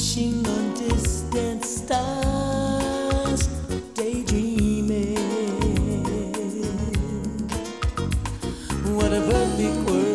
wishing on distant stars, daydreaming. What a perfect world.